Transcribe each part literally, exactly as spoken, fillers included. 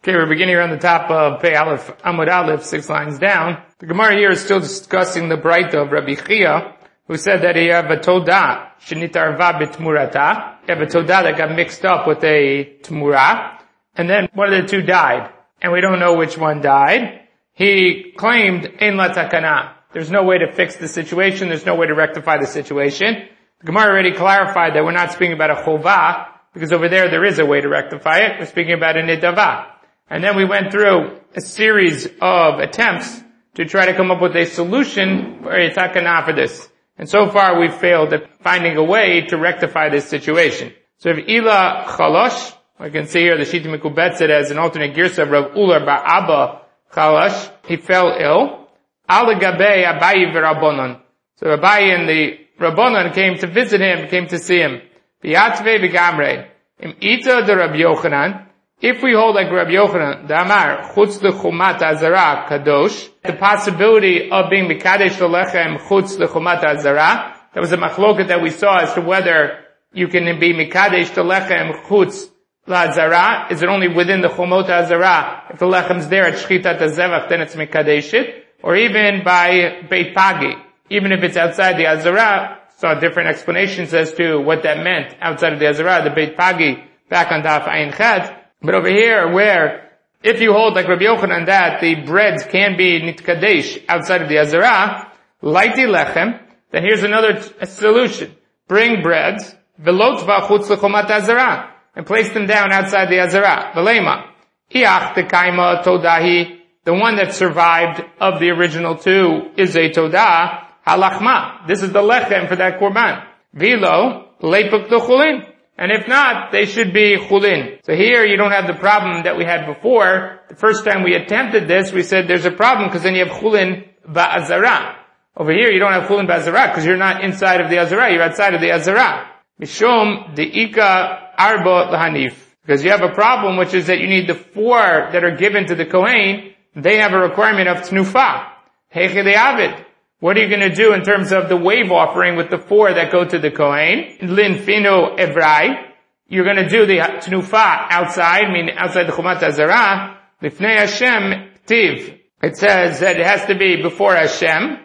Okay, we're beginning here on the top of Pei Aleph, Amud Aleph, six lines down. The Gemara here is still discussing the Braita of Rabbi Chia, who said that you have a Todah, Shenitarva b'tmurata. You have a Todah that got mixed up with a Tmurah, and then one of the two died. And we don't know which one died. He claimed, Ein la takana. There's no way to fix the situation, there's no way to rectify the situation. The Gemara already clarified that we're not speaking about a Chovah, because over there there is a way to rectify it. We're speaking about a Nidavah. And then we went through a series of attempts to try to come up with a solution for a takana for this. And so far we've failed at finding a way to rectify this situation. So if Ila Chalosh, I can see here the Shita Mekubetzet as an alternate girsa of Rav Ular Bar Abba Chalosh, he fell ill. Ala Gabe Abayi v'Rabbanon. So Abayi and the Rabbanon came to visit him, came to see him. V'yatzve v'gamrei. Im ita de Rabbi Yochanan. If we hold like Rabbi Yochanan, the Amar, chutz lechumat azara kadosh, the possibility of being mikadesh lechem chutz lechumat azara, that was a machloket that we saw as to whether you can be mikadesh lechem chutz lazara. Is it only within the chumot azara? If the lechem's there at shchitat hazevach, then it's mikadesh it, or even by beit pagi, even if it's outside the azara. Saw different explanations as to what that meant outside of the azara, the beit pagi, back on daf ayin chet. But over here, where if you hold like Rabbi Yochanan that the breads can be nitkadesh outside of the azara, laiti lechem, then here's another t- solution. Bring breads, velotva chutz lechomat azara, and place them down outside the azara. Velema, iach tekaima todahi, the one that survived of the original two is a todah, halachma. This is the lechem for that korban. Vilo, lepuk chulin. And if not, they should be chulin. So here you don't have the problem that we had before. The first time we attempted this, we said there's a problem because then you have chulin ba'azara. Over here you don't have chulin ba'azara because you're not inside of the azara, you're outside of the azara. Mishum de'ika arba lahanif. Because you have a problem which is that you need the four that are given to the Kohen, they have a requirement of tnufa. Heiche de'avid. What are you going to do in terms of the wave offering with the four that go to the Kohen? Lin fino evrai. You're going to do the tnufa outside, meaning outside the chumat hazara. Lifnei Hashem tiv. It says that it has to be before Hashem.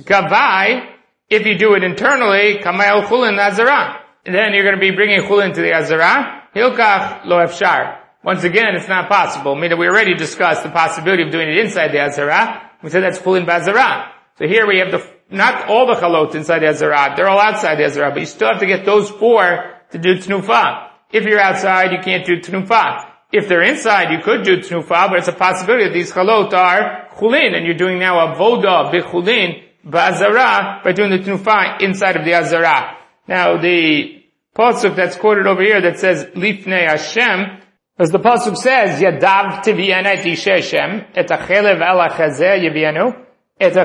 Kavai. If you do it internally, kamayel chulin hazara. Then you're going to be bringing chulin to the hazara. Hilkach lo efshar. Once again, it's not possible. Meaning we already discussed the possibility of doing it inside the hazara. We said that's chulin b'hazara. So here we have the, not all the chalot inside the Azara, they're all outside the Azara, but you still have to get those four to do Tnufa. If you're outside, you can't do Tnufa. If they're inside, you could do Tnufa, but it's a possibility that these chalot are chulin, and you're doing now a voda b'chulin b'Azara by doing the Tnufa inside of the Azara. Now the pasuk that's quoted over here that says, Lifnei Hashem, as the pasuk says, Yadav tiviena et ishe Hashem, et achelev ala chazeh yivienu, so the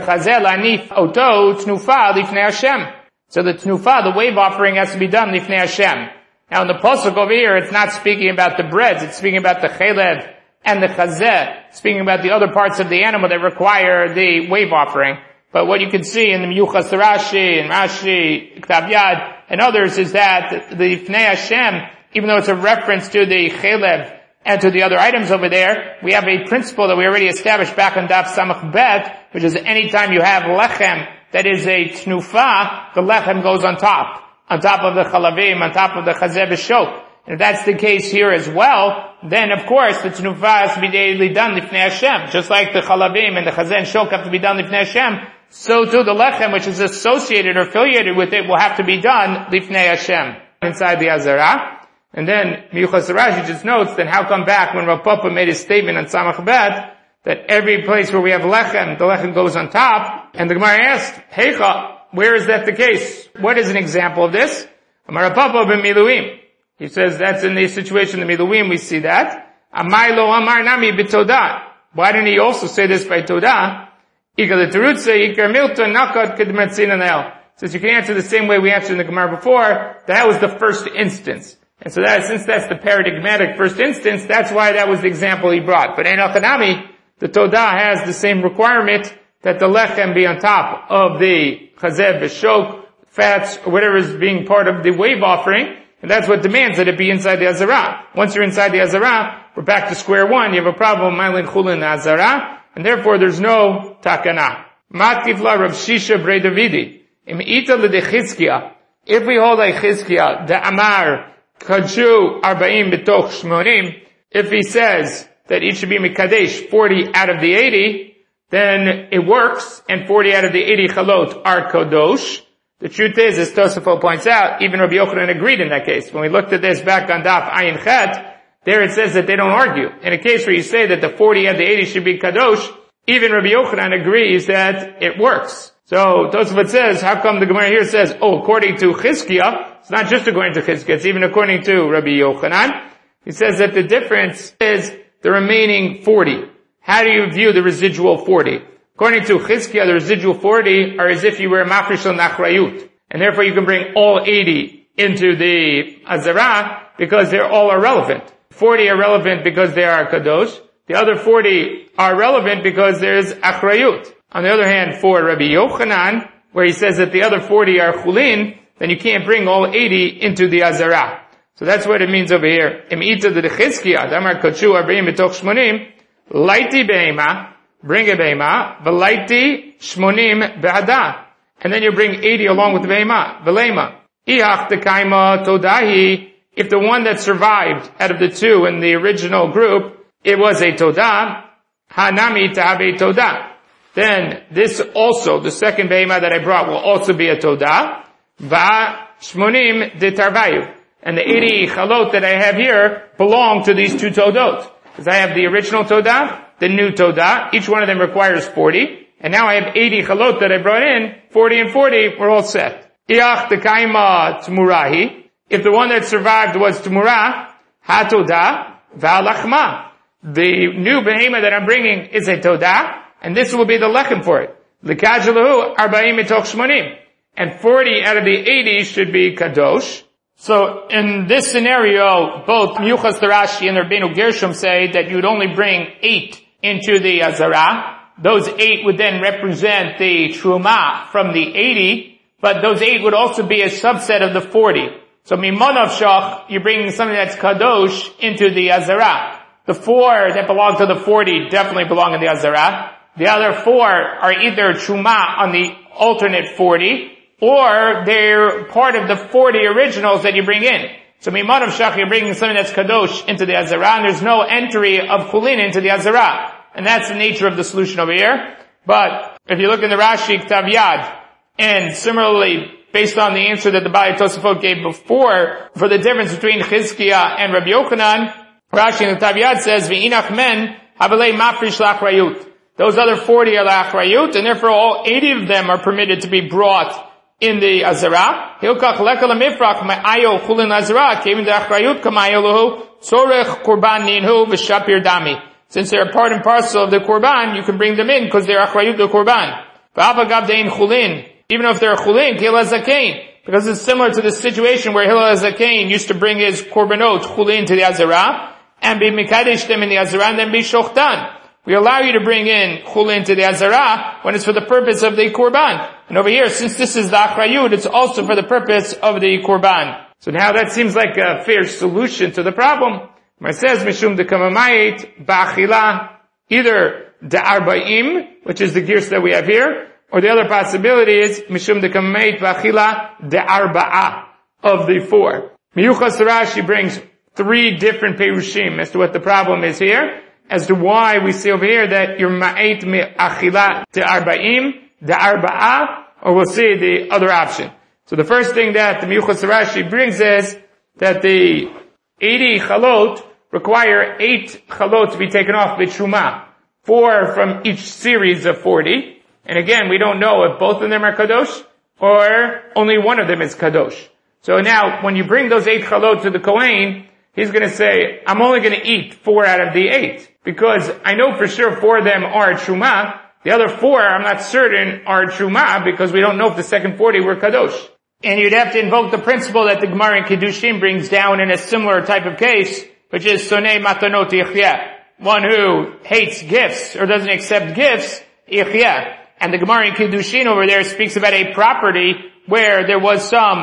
tnufa, the wave offering has to be done lifnei Hashem. Now in the pasuk over here, it's not speaking about the breads, it's speaking about the chelev and the chazeh, speaking about the other parts of the animal that require the wave offering. But what you can see in the Miyuchas Rashi and Rashi, Ktav Yad, and others is that the lifnei Hashem, even though it's a reference to the chelev and to the other items over there, we have a principle that we already established back on Daf Samach Bet, which is anytime you have lechem that is a tnufa, the lechem goes on top, on top of the chalavim, on top of the chazeh b'shok. And if that's the case here as well, then of course the tnufa has to be daily done lifnei Hashem. Just like the chalavim and the chazeh and shok have to be done lifnei Hashem, so too the lechem which is associated or affiliated with it will have to be done lifnei Hashem inside the Azara. And then Miyuchas Rashi just notes, then how come back when Rav Papa made his statement on Samach Bet, that every place where we have lechem, the lechem goes on top, and the Gemara asked, Heicha, where is that the case? What is an example of this? Amar Rav Papa ben Miluim. He says that's in the situation of Miluim we see that. Amai lo amar nami b'todah. Why didn't he also say this by todah? Ikar l'terutze, ikar milta, nakat kedmetzina nel. Since you can answer the same way we answered in the Gemara before, that was the first instance. And so that, since that's the paradigmatic first instance, that's why that was the example he brought. But in Al-Khanami, the Todah has the same requirement that the lechem be on top of the chazeh b'shok, fats, or whatever is being part of the wave offering, and that's what demands that it be inside the Azara. Once you're inside the Azara, we're back to square one. You have a problem, Ma'ilin Chulin Azara, and therefore there's no takana. Matkifla Rav Shisha Brei Davidi. Im ita l'dechizkia. If we hold like Chizkia, the Amar, Kadshu, Arbaim, B'toch, Shmonim, if he says that it should be Mikadesh, forty out of the eighty, then it works, and forty out of the eighty Chalot are Kadosh. The truth is, as Tosafot points out, even Rabbi Yochanan agreed in that case. When we looked at this back on Daf Ayin Chet, there it says that they don't argue. In a case where you say that the forty out of the eighty should be Kadosh, even Rabbi Yochanan agrees that it works. So Tosafot says, how come the Gemara here says, oh, according to Chizkiah, it's not just according to Chizkiah, it's even according to Rabbi Yochanan. He says that the difference is the remaining forty. How do you view the residual forty? According to Chizkiah, the residual forty are as if you were a mafresh al nachrayut. And therefore you can bring all eighty into the Azara because they're all irrelevant. forty are relevant because they are Kadosh. The other forty are relevant because there's achrayut. On the other hand, for Rabbi Yochanan, where he says that the other forty are chulin, then you can't bring all eighty into the Azara. So that's what it means over here. Im ita de Chizkiah, damar kadshu arba'im b'toch shmonim, laiti be'ema, bring a be'ema, v'laiti shmonim be'ada. And then you bring eighty along with the be'ema, v'leima. Ihach tekaima todahi, if the one that survived out of the two in the original group, it was a todah, hanami ta'abe todah. Then this also, the second be'ema that I brought will also be a todah, va shmonim de tarvayu. And the eighty chalot that I have here belong to these two todot. Because I have the original todah, the new todah, each one of them requires forty, and now I have eighty chalot that I brought in, forty and forty, we're all set. Iach tekaima t'murahi, if the one that survived was t'murah, ha-todah, va-lachma. The new behema that I'm bringing is a todah, and this will be the lechem for it. L'kajalahu arba'im mitoch shmonim. And forty out of the eighty should be kadosh. So in this scenario, both Miyuchas Tarashi and Rabbeinu Gershom say that you'd only bring eight into the Azara. Those eight would then represent the Truma from the eighty, but those eight would also be a subset of the forty. So Mimon Shach, you're bringing something that's Kadosh into the Azara. The four that belong to the forty definitely belong in the Azara. The other four are either Truma on the alternate forty, or they're part of the forty originals that you bring in. So Mimon of Shach, you're bringing something that's Kadosh into the Azara, and there's no entry of Kulin into the Azara. And that's the nature of the solution over here. But if you look in the Rashi Ktav Yad, and similarly, based on the answer that the Bali Tosafot gave before, for the difference between Chizkiah and Rabbi Yochanan, Rashi in the Ktav Yad says, V'inach men havelei mafrish la'achrayut. Those other forty are la'achrayut, and therefore all eighty of them are permitted to be brought in the Azara. Hilkach leka lemifrach ma'ayo chulin Azara, kevin de'achrayut kamayo lehu, tzorech korban ninhu v'shapir dami. Since they're a part and parcel of the korban, you can bring them in because they're achrayut the korban. V'avagav de'in chulin. Even if they're a chulin, Hillel HaZakein. Because it's similar to the situation where Hillel HaZakein used to bring his korbanot chulin to the Azara, and be mikadesh them in the Azara, and then be shochtan. We allow you to bring in chulin to the Azara when it's for the purpose of the korban. And over here, since this is the achrayut, it's also for the purpose of the korban. So now that seems like a fair solution to the problem. It says, Mishum de kamamayit ba'achila, either de arba'im, which is the gears that we have here, or the other possibility is, Mishum de kamamayit ba'achila de arba'a, of the four. Miyuchas Rashi brings three different perushim as to what the problem is here, as to why we see over here that you're ma'ait me'achila de arba'im, de arba'a, or we'll see the other option. So the first thing that the Miyuchas Rashi brings is that the eighty chalot require eight chalot to be taken off b'truma, four from each series of forty. And again, we don't know if both of them are kadosh or only one of them is kadosh. So now, when you bring those eight chalot to the Kohen, he's going to say, I'm only going to eat four out of the eight because I know for sure four of them are truma. The other four, I'm not certain, are truma because we don't know if the second forty were kadosh. And you'd have to invoke the principle that the Gemara in Kiddushin brings down in a similar type of case, which is sonei matanot yichyeh, one who hates gifts or doesn't accept gifts, yichyeh. And the Gemara in Kiddushin over there speaks about a property where there was some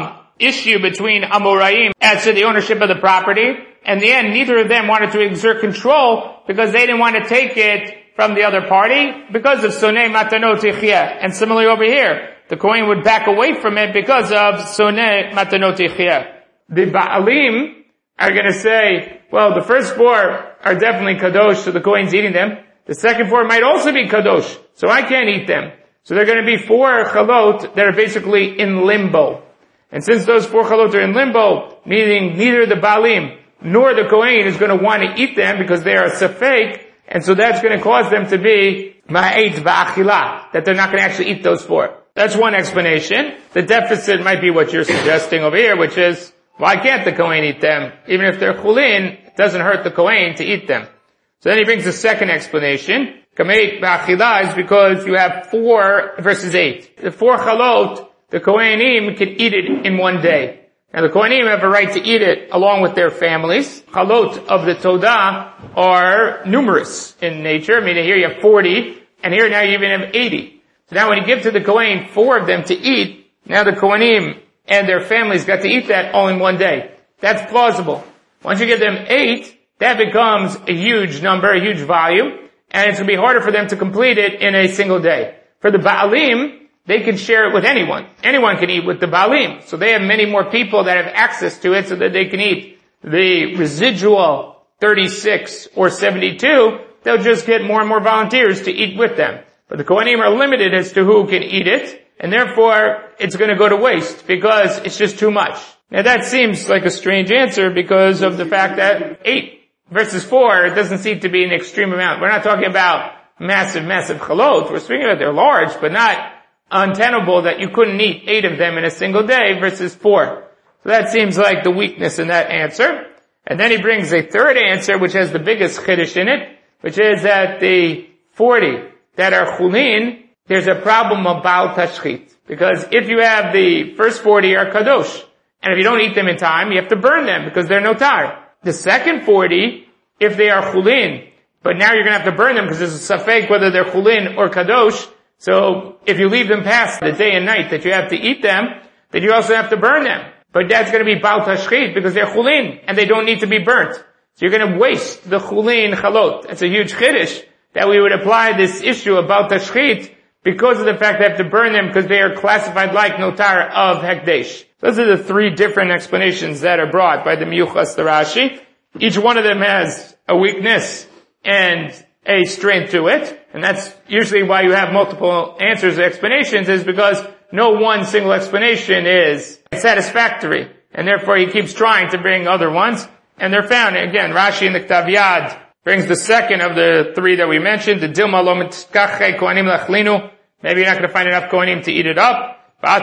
issue between Amoraim as to the ownership of the property. And in the end, neither of them wanted to exert control because they didn't want to take it from the other party because of Sonei Matanot Yichya. And similarly over here, the Kohen would back away from it because of Sonei Matanot Yichya. The Ba'alim are going to say, well, the first four are definitely Kadosh, so the Kohen's eating them. The second four might also be Kadosh, so I can't eat them. So they're going to be four Chalot that are basically in limbo. And since those four Chalot are in limbo, meaning neither the Ba'alim nor the Kohen is going to want to eat them because they are Safek, and so that's going to cause them to be Ma'et Ba'achila, that they're not going to actually eat those four. That's one explanation. The deficit might be what you're suggesting over here, which is, why can't the Kohen eat them? Even if they're Chulin, it doesn't hurt the Kohen to eat them. So then he brings the second explanation. Kameit Ba'achila is because you have four versus eight. The four Chalot, the Kohenim can eat it in one day. Now the Kohanim have a right to eat it along with their families. Chalot of the Todah are numerous in nature. I mean, here you have forty, and here now you even have eighty. So now when you give to the Kohen four of them to eat, now the Kohanim and their families got to eat that all in one day. That's plausible. Once you give them eight, that becomes a huge number, a huge volume, and it's going to be harder for them to complete it in a single day. For the Ba'alim, they can share it with anyone. Anyone can eat with the Ba'alim. So they have many more people that have access to it so that they can eat. The residual thirty-six or seventy-two, they'll just get more and more volunteers to eat with them. But the Kohanim are limited as to who can eat it, and therefore it's going to go to waste because it's just too much. Now that seems like a strange answer because of the fact that eight versus four doesn't seem to be an extreme amount. We're not talking about massive, massive chalot. We're speaking about they're large, but not untenable that you couldn't eat eight of them in a single day versus four. So that seems like the weakness in that answer. And then he brings a third answer which has the biggest chiddush in it, which is that the forty that are chulin, there's a problem of Baal Tashchit. Because if you have the first forty are kadosh, and if you don't eat them in time, you have to burn them because they're notar. The second forty, if they are chulin, but now you're going to have to burn them because there's a safek whether they're chulin or kadosh. So if you leave them past the day and night that you have to eat them, then you also have to burn them. But that's going to be Baal Tashchit because they're chulin and they don't need to be burnt. So you're going to waste the chulin chalot. That's a huge chiddush that we would apply this issue of Baal Tashchit because of the fact they have to burn them because they are classified like notar of hekdesh. Those are the three different explanations that are brought by the Miyuchas, the Rashi. Each one of them has a weakness and a strength to it. And that's usually why you have multiple answers or explanations, is because no one single explanation is satisfactory. And therefore he keeps trying to bring other ones. And they're found, again, Rashi in the Ktav Yad brings the second of the three that we mentioned, the Dilma lo mitzkache kohanim lachlinu. Maybe you're not going to find enough kohanim to eat it up.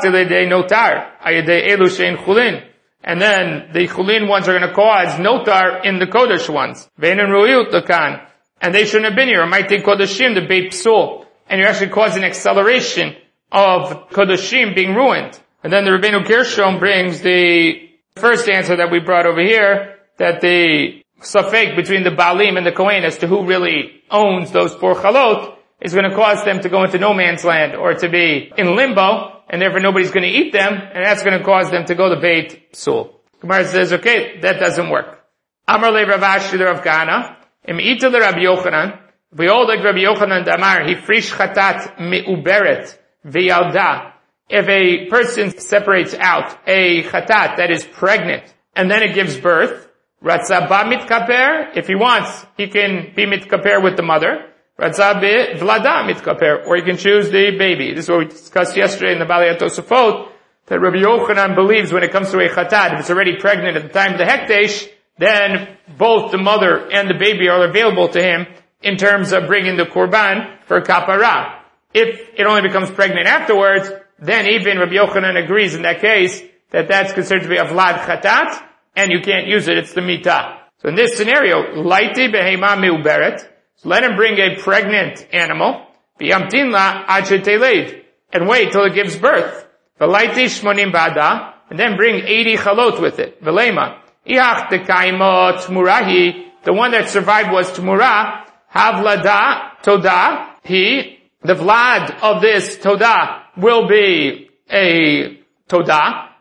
Notar, and then the chulin ones are going to cause notar in the kodesh ones. And they shouldn't have been here. Might take kodeshim, the beit psul, and you actually cause an acceleration of kodeshim being ruined. And then the Rabbeinu Gershom brings the first answer that we brought over here, that the safek between the Baalim and the Kohen as to who really owns those four chalot is going to cause them to go into no man's land or to be in limbo, and therefore nobody's going to eat them, and that's going to cause them to go to Beit Psul. Gemara says, okay, that doesn't work. Amar le Rav Ashi le Rav Kahana, im ita le Rabbi Yochanan, we all like Rabbi Yochanan damar, he frish chatat me'uberet v'yalda. If a person separates out a chatat that is pregnant, and then it gives birth, ratza ba mitkaper, if he wants, he can be mitkaper with the mother, ratza be vlada mitkaper, or he can choose the baby. This is what we discussed yesterday in the Balei HaTosafot, that Rabbi Yochanan believes when it comes to a chatat, if it's already pregnant at the time of the hekdesh, then both the mother and the baby are available to him in terms of bringing the korban for kapara. If it only becomes pregnant afterwards, then even Rabbi Yochanan agrees in that case that that's considered to be a vlad chatat, and you can't use it, it's the mitah. So in this scenario, laiti behema meuberet, so let him bring a pregnant animal, v'yamtin la ad sheteled, and wait till it gives birth. V'laiti shmonim bada, and then bring eighty chalot with it. V'lema, ihach dekaimo tmurahi, the one that survived was tmurah, havlada todah, he, the vlad of this todah will be a todah,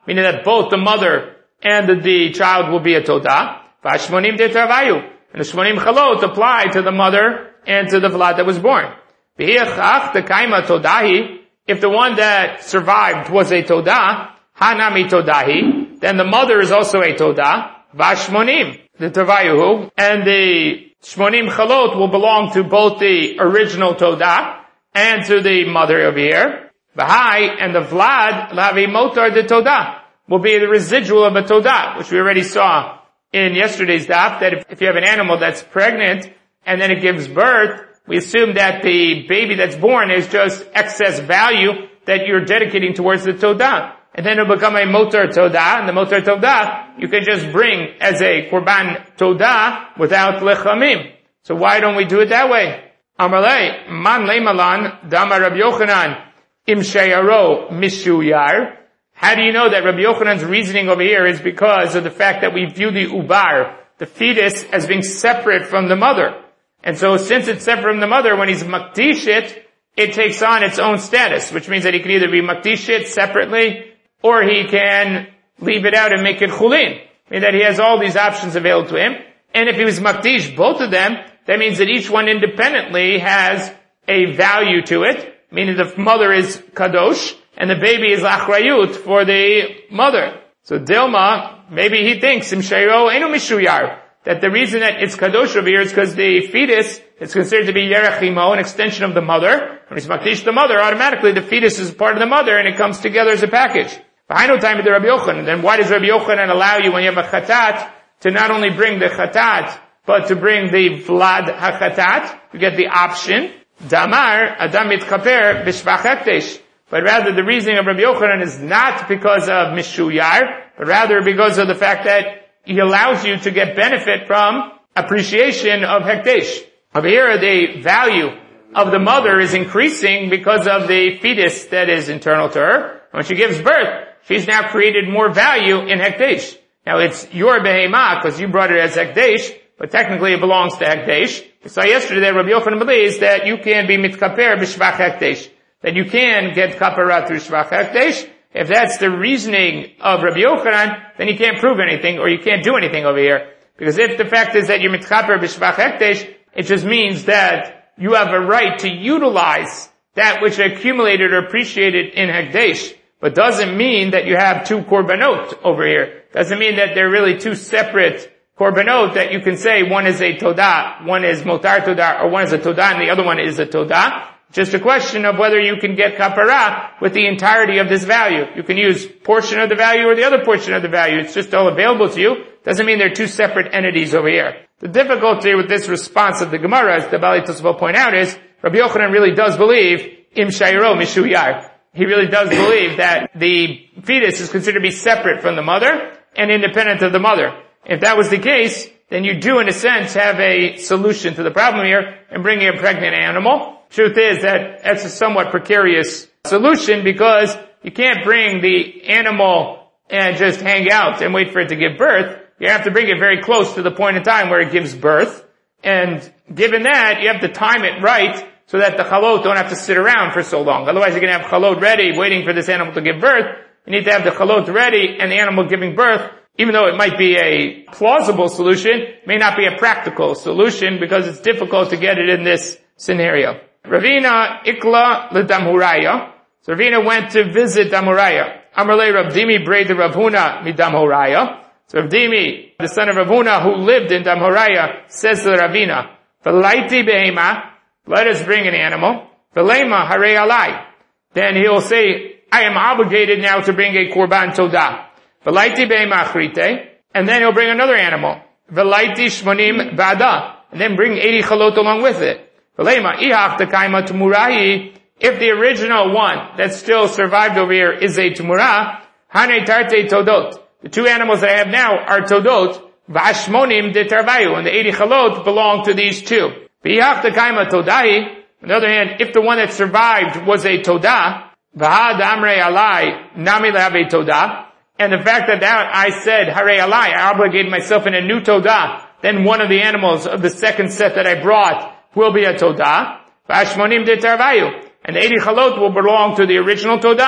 meaning that both the mother and the, the child will be a todah. V'ashmonim de tarvayu. And the shmonim chalot apply to the mother and to the vlad that was born. V'hiachach the kaima todahi. If the one that survived was a todah, hanami todahi, then the mother is also a todah. V'ashmonim the tarvayu. And the shmonim chalot will belong to both the original todah and to the mother over here. V'hai and the vlad lavi motar de todah will be the residual of a todah, which we already saw in yesterday's daf, that if, if you have an animal that's pregnant and then it gives birth, we assume that the baby that's born is just excess value that you're dedicating towards the todah. And then it'll become a motar todah, and the motar todah you can just bring as a korban todah without lechamim. So why don't we do it that way? Amalei, man leimalan, dama Rabbi Yochanan, im sheyaro mishuyar. How do you know that Rabbi Yochanan's reasoning over here is because of the fact that we view the ubar, the fetus, as being separate from the mother? And so since it's separate from the mother, when he's makdish it, it takes on its own status, which means that he can either be makdish it separately, or he can leave it out and make it chulin. Meaning that he has all these options available to him. And if he was makdish both of them, that means that each one independently has a value to it, meaning the mother is kadosh, and the baby is achrayut for the mother. So Dilma, maybe he thinks, Im shayro enu mishuyar, that the reason that it's kadosh over here is because the fetus is considered to be yerech imo, an extension of the mother. When he's makdish the mother, automatically the fetus is part of the mother and it comes together as a package. Behind time of the Rabbi Yochanan, then why does Rabbi Yochanan allow you when you have a chatat to not only bring the chatat, but to bring the vlad hachatat? You get the option. Damar adam mitchaper b'shvach hekdesh. But rather the reasoning of Rabbi Yochanan is not because of mishuyar, but rather because of the fact that he allows you to get benefit from appreciation of hekdesh. Over here, the value of the mother is increasing because of the fetus that is internal to her. When she gives birth, she's now created more value in hekdesh. Now it's your behemah because you brought it as hekdesh, but technically it belongs to hekdesh. We saw yesterday that Rabbi Yochanan believes that you can be mitkaper b'shvach hekdesh, that you can get kapara through shvach hekdesh. If that's the reasoning of Rabbi Yochanan, then you can't prove anything, or you can't do anything over here. Because if the fact is that you're mitkaper b'shvach hekdesh, it just means that you have a right to utilize that which accumulated or appreciated in hekdesh, but doesn't mean that you have two korbanot over here. Doesn't mean that they're really two separate korbanot that you can say one is a todah, one is motar todah, or one is a todah and the other one is a todah. Just a question of whether you can get kapara with the entirety of this value. You can use portion of the value or the other portion of the value. It's just all available to you. Doesn't mean they're two separate entities over here. The difficulty with this response of the Gemara, as the Bali Tosafot point out, is Rabbi Yochanan really does believe im shayro mishuyar. He really does believe that the fetus is considered to be separate from the mother and independent of the mother. If that was the case, then you do, in a sense, have a solution to the problem here in bringing a pregnant animal. Truth is that that's a somewhat precarious solution because you can't bring the animal and just hang out and wait for it to give birth. You have to bring it very close to the point in time where it gives birth. And given that, you have to time it right so that the chalot don't have to sit around for so long. Otherwise you're going to have chalot ready waiting for this animal to give birth. You need to have the chalot ready and the animal giving birth. Even though it might be a plausible solution, may not be a practical solution because it's difficult to get it in this scenario. Ravina ikla l'damhuraya. So Ravina went to visit Damhuraya. Amarle Rabdimi braid Rav Huna mi Damhuraya. So Rabdimi, the son of Rav Huna, who lived in Damhuraya, says to Ravina, V'laiti behema, let us bring an animal. V'lema harei alai. Then he'll say, I am obligated now to bring a korban todah. V'laiti behema achrite. And then he'll bring another animal. V'laiti shmonim ba'da. And then bring eighty chalot along with it. If the original one that still survived over here is a tumura, hane tarte todot. The two animals that I have now are todot, v'ashmonim de tarvayu, and the eighty chalot belong to these two. On the other hand, if the one that survived was a todah, v'had amrei alai, nami le'ave todah, and the fact that now I said, harei alai, I obligated myself in a new todah, then one of the animals of the second set that I brought will be a todah, v'ashmonim de tarvayu, and the eighty chalot will belong to the original todah,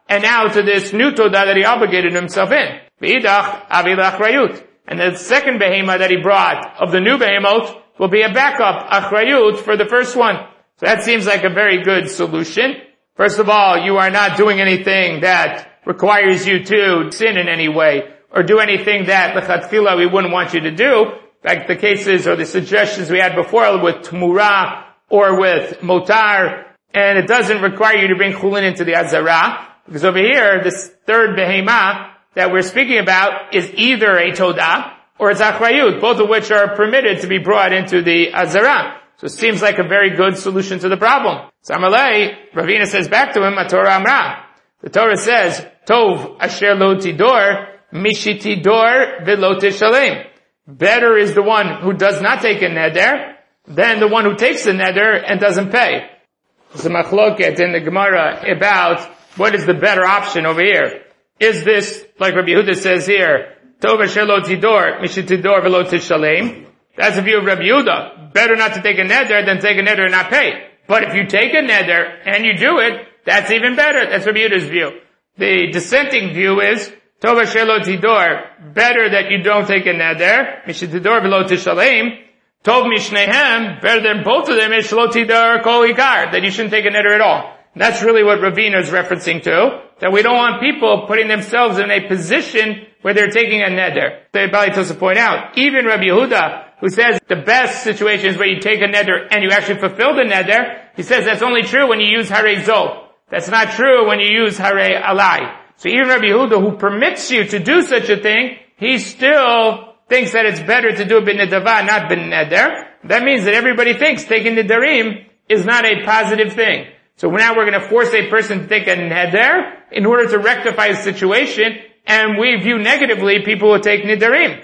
and now to this new todah that he obligated himself in. V'idach avi l'achrayut. And the second behema that he brought of the new behemot will be a backup achrayut for the first one. So that seems like a very good solution. First of all, you are not doing anything that requires you to sin in any way, or do anything that lechatchila we wouldn't want you to do, like the cases or the suggestions we had before with Tmura or with Motar, and it doesn't require you to bring Chulin into the Azara, because over here, this third behema that we're speaking about is either a Todah or it's Achrayut, both of which are permitted to be brought into the Azara. So it seems like a very good solution to the problem. Samalei, Ravina says back to him, Torah Amra. The Torah says, Tov asher lo tidor, mishitidor velo tishalem. Better is the one who does not take a neder than the one who takes a neder and doesn't pay. There's a machloket in the Gemara about what is the better option over here. Is this, like Rabbi Yehuda says here, Tov asher lo tidor, mishitidor velo tishalem? That's the view of Rabbi Yehuda. Better not to take a neder than take a neder and not pay. But if you take a neder and you do it, that's even better. That's Rabbi Yehuda's view. The dissenting view is, Tov asher lo tidor, better that you don't take a neder, mishitidor velo tishalem. Tov mishnehem, better than both of them is lo tidor kol ikar, that you shouldn't take a neder at all. That's really what Ravina is referencing to, that we don't want people putting themselves in a position where they're taking a neder. The Bali Tosa point out, even Rabbi Yehuda, who says the best situation is where you take a neder and you actually fulfill the neder, he says that's only true when you use Harei Zol. That's not true when you use Harei Alai. So even Rabbi Yehuda, who permits you to do such a thing, he still thinks that it's better to do it bin nedava, not bin neder. That means that everybody thinks taking nedarim is not a positive thing. So now we're going to force a person to take a neder in order to rectify a situation, and we view negatively people who take nedarim.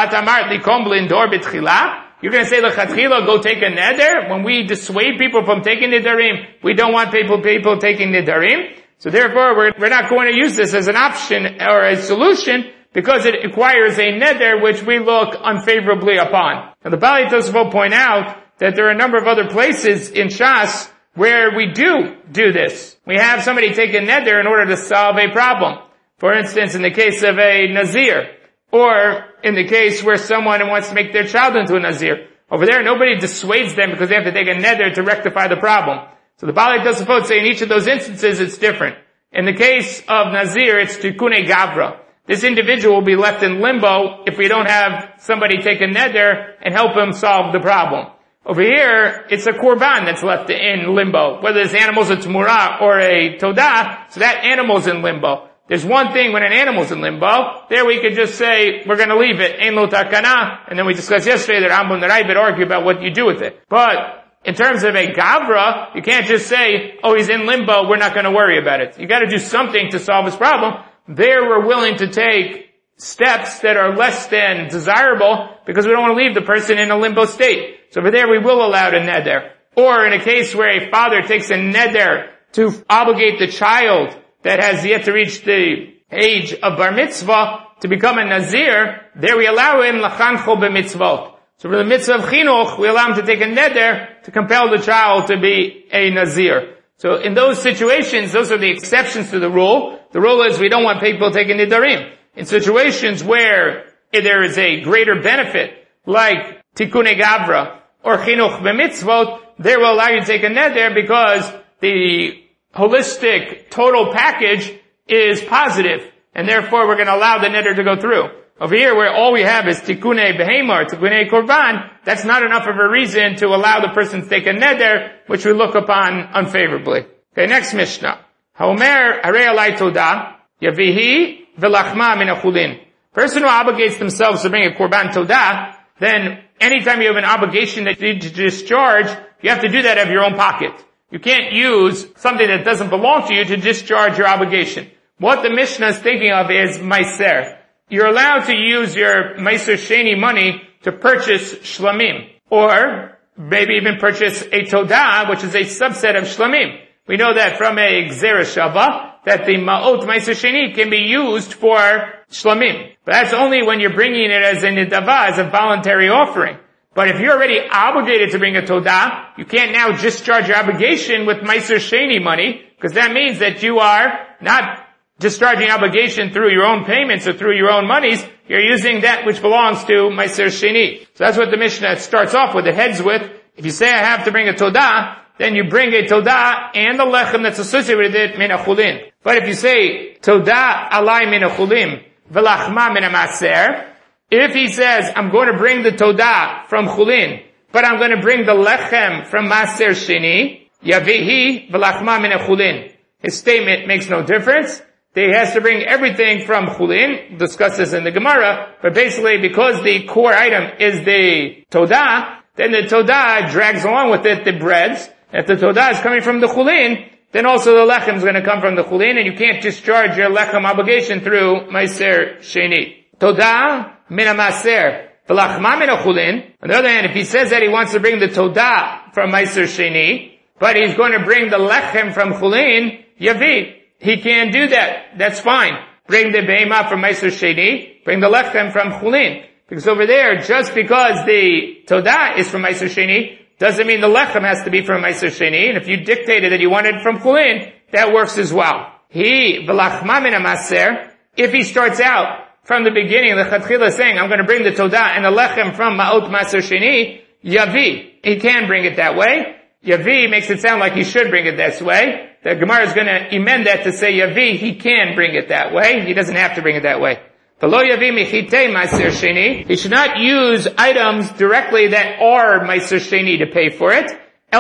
You're going to say lechatchila, go take a neder? When we dissuade people from taking nedarim, we don't want people people taking nedarim. So therefore, we're, we're not going to use this as an option or a solution because it requires a neder which we look unfavorably upon. Now the Bali Tosafot point out that there are a number of other places in Shas where we do do this. We have somebody take a neder in order to solve a problem. For instance, in the case of a Nazir, or in the case where someone wants to make their child into a Nazir. Over there, nobody dissuades them because they have to take a neder to rectify the problem. So the Bali Tosafot say in each of those instances it's different. In the case of Nazir, it's Tikkunei Gavra. This individual will be left in limbo if we don't have somebody take a neder and help him solve the problem. Over here, it's a korban that's left in limbo. Whether this animal's a Tmura or a Todah, so that animal's in limbo. There's one thing when an animal's in limbo, there we could just say, we're gonna leave it, ein lo takana, and then we discussed yesterday that Rambam and the Ravid argue about what you do with it. But, in terms of a Gavra, you can't just say, oh, he's in limbo, we're not gonna worry about it. You gotta do something to solve his problem. There we're willing to take steps that are less than desirable, because we don't want to leave the person in a limbo state. So over there we will allow a neder. Or in a case where a father takes a neder to obligate the child that has yet to reach the age of bar mitzvah to become a nazir, there we allow him lachancho b'mitzvot. So for the mitzvah of chinuch, we allow him to take a neder to compel the child to be a nazir. So in those situations, those are the exceptions to the rule. The rule is we don't want people taking nedarim. In situations where there is a greater benefit, like tikkunei gavra or chinuch b'mitzvot, there will allow you to take a neder because the holistic total package is positive, and therefore we're going to allow the neder to go through. Over here, where all we have is tikkunei behema or tikkunei korban, that's not enough of a reason to allow the person to take a neder, which we look upon unfavorably. Okay, next Mishnah. Haomer harei alai todah yavihi v'lachma min achulin. Person who obligates themselves to bring a korban todah, then anytime you have an obligation that you need to discharge, you have to do that out of your own pocket. You can't use something that doesn't belong to you to discharge your obligation. What the Mishnah is thinking of is meiser. You're allowed to use your meiser sheni money to purchase shlamim, or maybe even purchase a todah, which is a subset of shlamim. We know that from a gzera shava, that the ma'ot meiser sheni can be used for shlamim. But that's only when you're bringing it as a nidava, as a voluntary offering. But if you're already obligated to bring a todah, you can't now discharge your obligation with meiser sheni money, because that means that you are not discharging obligation through your own payments or through your own monies, you're using that which belongs to Meiser Sheni. So that's what the Mishnah starts off with, it heads with. If you say I have to bring a Todah, then you bring a Todah and the Lechem that's associated with it, Min HaChulin. But if you say, Todah alai Min HaChulim, V'lachma Min HaMaser, if he says, I'm going to bring the Todah from Chulin, but I'm going to bring the Lechem from Maser Sheni, Yavihi V'lachma Min HaChulin. His statement makes no difference. He has to bring everything from Chulin, discuss this in the Gemara, but basically because the core item is the Todah, then the Todah drags along with it the breads. If the Todah is coming from the Chulin, then also the Lechem is going to come from the Chulin, and you can't discharge your Lechem obligation through Meiser Sheni. Todah Min HaMaser V'lachma Min HaChulin. On the other hand, if he says that he wants to bring the Todah from Meiser Sheni, but he's going to bring the Lechem from Chulin, Yavi. He can't do that. That's fine. Bring the Behemah from Meiser Sheni, bring the Lechem from Chulin. Because over there, just because the Todah is from Meiser Sheni, doesn't mean the Lechem has to be from Meiser Sheni. And if you dictated that you wanted it from Chulin, that works as well. He, V'lachma Min HaMaser, if he starts out from the beginning, the Chatchila saying, I'm going to bring the Todah and the Lechem from Ma'ot Meiser Sheni, Yavi. He can bring it that way. Yavi makes it sound like he should bring it this way. The Gemara is going to amend that to say Yavi, he can bring it that way. He doesn't have to bring it that way. He should not use items directly that are Meiser Sheni to pay for it.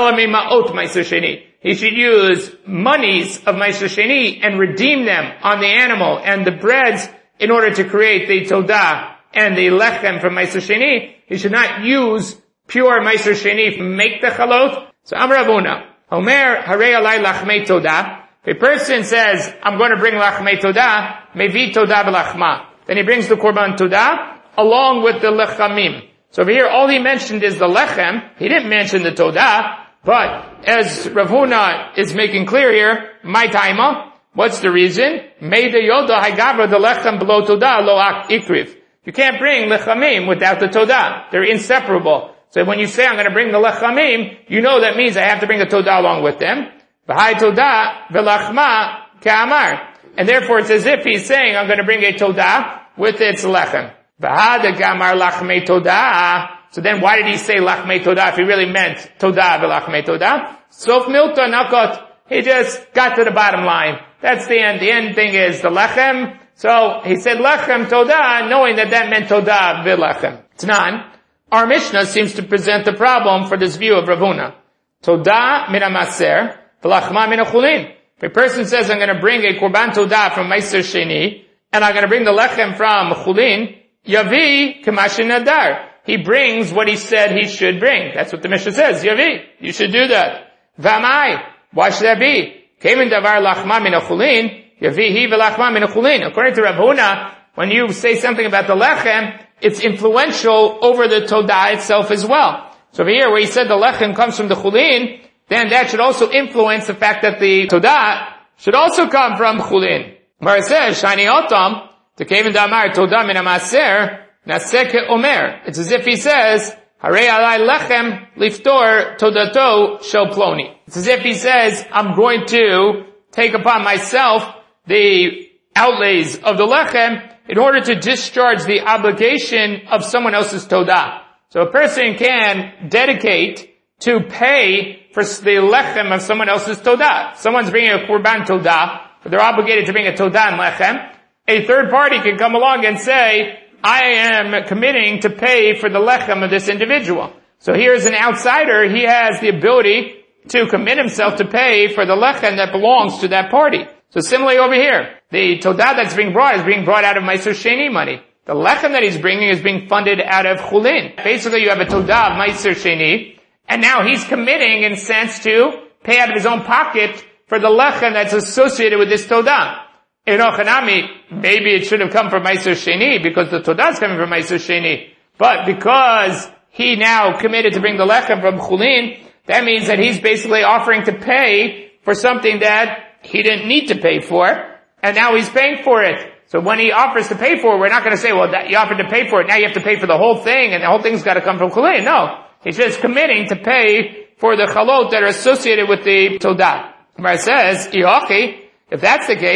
He should use monies of Meiser Sheni and redeem them on the animal and the breads in order to create the Todah and the Lechem from Meiser Sheni. He should not use pure Meiser Sheni to make the Chalot. So Amar Ravuna, Omer Harei Alai Lachmei Todah. If a person says, I'm going to bring Lachmei Todah, Mevi Todah B'Lachma. Then he brings the Korban Todah along with the Lechamim. So over here, all he mentioned is the Lechem. He didn't mention the Todah. But as Rav Huna is making clear here, my taima, what's the reason? Meida Yoda Hagavra the Lechem below Todah lo ikriv. You can't bring Lechamim without the Todah. They're inseparable. So when you say I'm going to bring the Lechamim, you know that means I have to bring the Todah along with them. V'hai Todah v'lachma ka'amar. And therefore it's as if he's saying I'm going to bring a Todah with its Lechem. V'hada gamar lachmei Todah. So then why did he say Lachmei Todah if he really meant Todah v'lachmei Todah? Sof milta nakot. He just got to the bottom line. That's the end. The end thing is the Lechem. So he said Lechem Todah, knowing that that meant Todah v'Lechem. T'nan. Our Mishnah seems to present the problem for this view of Rav Huna. Todah min HaMaser, v'lachma min HaChulin. If a person says, I'm going to bring a Korban Todah from Meiser Sheni, and I'm going to bring the Lechem from Chulin, Yavi Kamashin Nadar. He brings what he said he should bring. That's what the Mishnah says. Yavi, you should do that. V'amai, why should that be? Kemin davar lachma min HaChulin, Yavihi v'lachma min HaChulin. According to Rav Huna, when you say something about the Lechem, it's influential over the Todah itself as well. So over here, where he said the Lechem comes from the Chulin, then that should also influence the fact that the Todah should also come from Chulin. Where it says, Shani Otam, Tekevin Damar Todah min HaMaser, Naseke Omer. It's as if he says, Harei Alai Lechem Liftor Todato Shel Ploni. It's as if he says, I'm going to take upon myself the outlays of the Lechem in order to discharge the obligation of someone else's Todah. So a person can dedicate to pay for the Lechem of someone else's Todah. Someone's bringing a Korban Todah, but they're obligated to bring a Todah and Lechem. A third party can come along and say, I am committing to pay for the Lechem of this individual. So here's an outsider, he has the ability to commit himself to pay for the Lechem that belongs to that party. So similarly over here, the Todah that's being brought is being brought out of Meiser Sheni money. The Lechem that he's bringing is being funded out of Chulin. Basically you have a Todah of Meiser Sheni, and now he's committing in a sense to pay out of his own pocket for the Lechem that's associated with this Todah. In Ochanami, maybe it should have come from Meiser Sheni because the Todah is coming from Meiser Sheni. But because he now committed to bring the Lechem from Chulin, that means that he's basically offering to pay for something that he didn't need to pay for, and now he's paying for it. So when he offers to pay for it, we're not going to say, well, that you offered to pay for it, now you have to pay for the whole thing, and the whole thing's got to come from Chulin. No. He's just committing to pay for the chalot that are associated with the Todah. Where it says, Ihochi, if that's the case,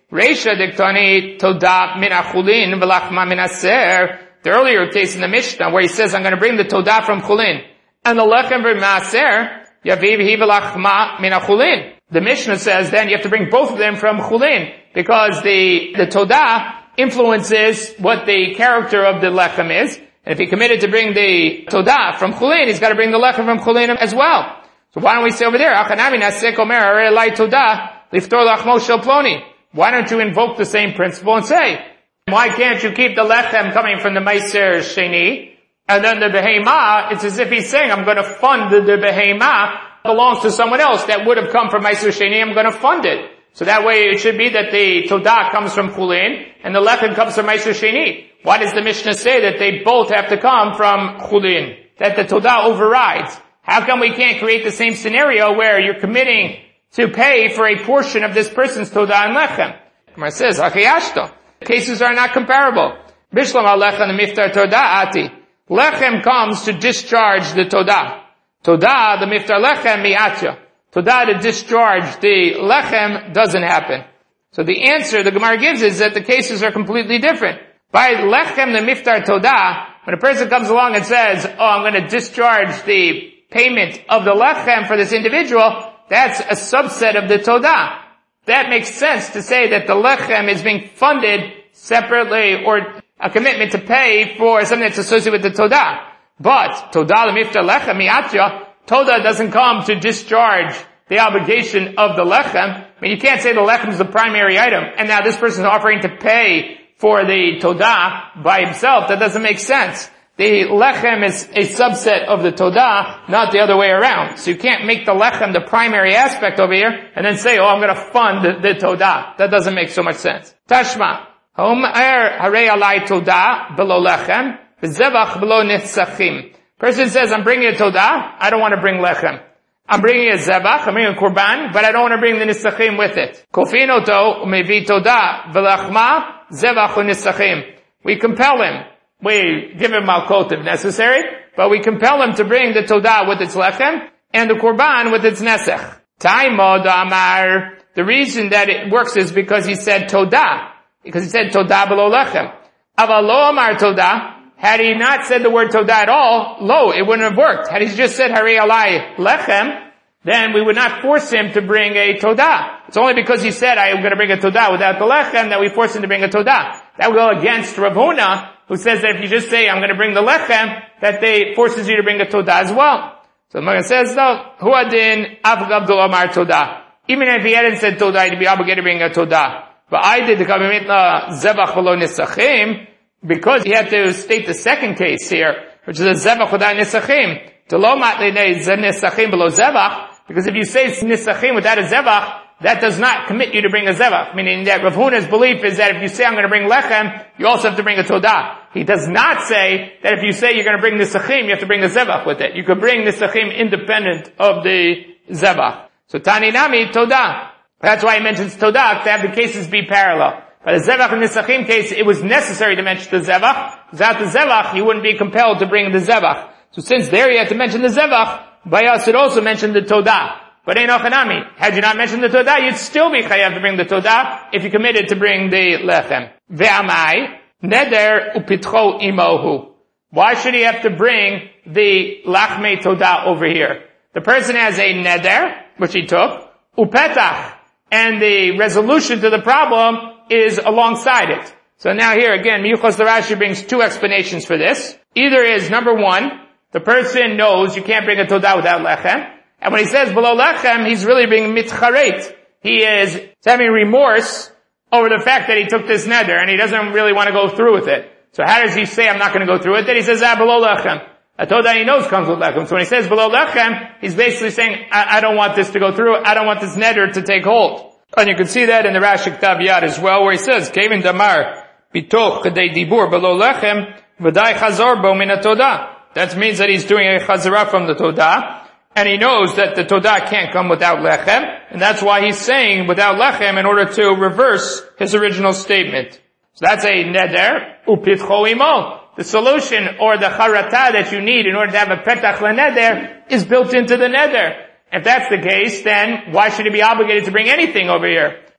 Reisha diktani todah min achulin v'lachma min aser. The earlier case in the Mishnah where he says, I'm going to bring the todah from chulin. And the lechem v'maser, yaviv hi v'lachma min achulin. The Mishnah says then you have to bring both of them from chulin, because the, the todah influences what the character of the lechem is. And if he committed to bring the todah from chulin, he's got to bring the lechem from chulin as well. So why don't we say over there, why don't you invoke the same principle and say, why can't you keep the lechem coming from the meiser sheni, and then the behema, it's as if he's saying, I'm going to fund the, the behema belongs to someone else that would have come from meiser sheni, I'm going to fund it. So that way it should be that the todah comes from chulin, and the lechem comes from meiser sheni. Why does the Mishnah say that they both have to come from chulin? That the todah overrides? How come we can't create the same scenario where you're committing to pay for a portion of this person's todah and lechem? Gemara says, Achiyashto. Cases are not comparable. Bishlam al-lechem the miftar todah ati. Lechem comes to discharge the todah. Todah, the miftar lechem mi'atya. Todah to discharge the lechem doesn't happen. So the answer the Gemara gives is that the cases are completely different. By lechem the miftar todah, when a person comes along and says, oh, I'm going to discharge the payment of the lechem for this individual, that's a subset of the todah. That makes sense to say that the lechem is being funded separately, or a commitment to pay for something that's associated with the todah. But todah l'miftar lechem mi'atya, todah doesn't come to discharge the obligation of the lechem. I mean, you can't say the lechem is the primary item, and now this person is offering to pay for the todah by himself. That doesn't make sense. The lechem is a subset of the todah, not the other way around. So you can't make the lechem the primary aspect over here, and then say, oh, I'm going to fund the, the todah. That doesn't make so much sense. Tashma. Homer harei alai todah below lechem, v'zevach below nitzachim. Person says, I'm bringing a todah, I don't want to bring lechem. I'm bringing a zevach, I'm bringing a korban, but I don't want to bring the nitzachim with it. Kofin oto umevi todah v'lachma zevach u'nitzachim. We compel him. We give him malkot if necessary, but we compel him to bring the todah with its lechem and the korban with its nesech. Taimod amar. The reason that it works is because he said todah, because he said todah below lechem. Avalo amar todah. Had he not said the word todah at all, lo, it wouldn't have worked. Had he just said harei alai lechem, then we would not force him to bring a todah. It's only because he said, I am going to bring a todah without the lechem, that we force him to bring a todah. That would go against Rav Huna, who says that if you just say, I'm going to bring the lechem, that they forces you to bring a todah as well. So the Magen says, no, huadin avgabdul amar todah. Even if he hadn't said todah, he'd be obligated to bring a todah. But I did the kabimitna zevach below nisachim, because he had to state the second case here, which is a zevach without nisachim. Telo matlinei nisachim below zevach, because if you say nisachim without a zevach, that does not commit you to bring a zevach. Meaning that Rav Huna's belief is that if you say I'm going to bring lechem, you also have to bring a todah. He does not say that if you say you're going to bring nisachim, you have to bring a zevach with it. You could bring nisachim independent of the zevach. So tani nami todah. That's why he mentions todah, to have the cases be parallel. But the zevach and nisachim case, it was necessary to mention the zevach. Without the zevach, you wouldn't be compelled to bring the zevach. So since there you had to mention the zevach, by us it also mentioned the todah. But einochanami, had you not mentioned the todah, you'd still be chayav to bring the todah if you committed to bring the lechem. Ve'amai, neder upitcho imohu. Why should he have to bring the lachmei todah over here? The person has a neder, which he took, upetach, and the resolution to the problem is alongside it. So now here again, Miyuchos the Rashi brings two explanations for this. Either is, number one, the person knows you can't bring a todah without lechem. And when he says below lechem, he's really being mitcharet. He is having remorse over the fact that he took this neder, and he doesn't really want to go through with it. So how does he say, I'm not going to go through with it? He says, ah, below lechem. A todah he knows comes with lechem. So when he says below lechem, he's basically saying, I, I don't want this to go through. I don't want this neder to take hold. And you can see that in the Rashi Ktav Yad as well, where he says, Kevin Damar, bitoch kadei dibur below lechem, v'dai chazor bo min todah. That means that he's doing a chazara from the todah, and he knows that the todah can't come without lechem, and that's why he's saying without lechem in order to reverse his original statement. So that's a neder, upitcho imo. The solution, or the charata that you need in order to have a petach leneder, is built into the neder. If that's the case, then why should he be obligated to bring anything over here?